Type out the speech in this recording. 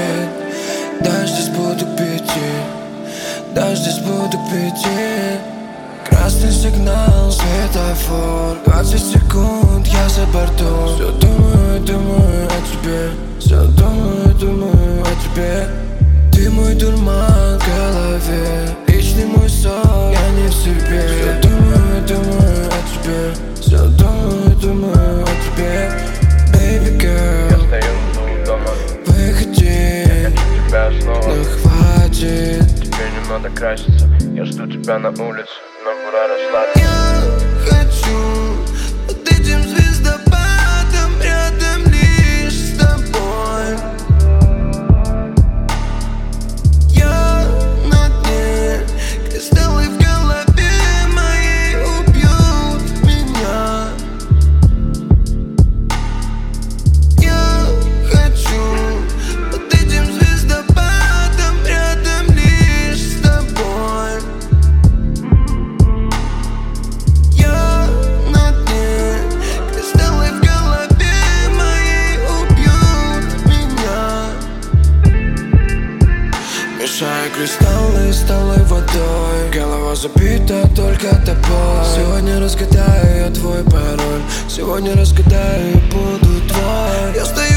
Даже здесь буду пить, даже здесь буду пить. Красный сигнал, светофор, 20 секунд, я за бортом. Все думаю, думаю о тебе, все думаю, думаю о тебе. Ты мой дурман в голове, личный мой сон, я не в себе. Все думаю, думаю о тебе, все думаю, думаю о тебе. Baby girl, я стою внизу дома, выходи, я хочу тебя снова, но хватит. тебе не надо краситься, я жду тебя на улице, но пора расстаться. Я хочу под этим звездопадом рядом лишь с тобой. Я на дне, кристаллы в голове моей убьют меня. Я хочу под этим звездопадом рядом лишь с тобой. Я на дне, кристаллы в голове моей убьют меня. Мешаю кристаллы с талой водой, голова забита только тобой. Сегодня разгадаю я твой пароль, сегодня разгадаю и буду твой. Я стою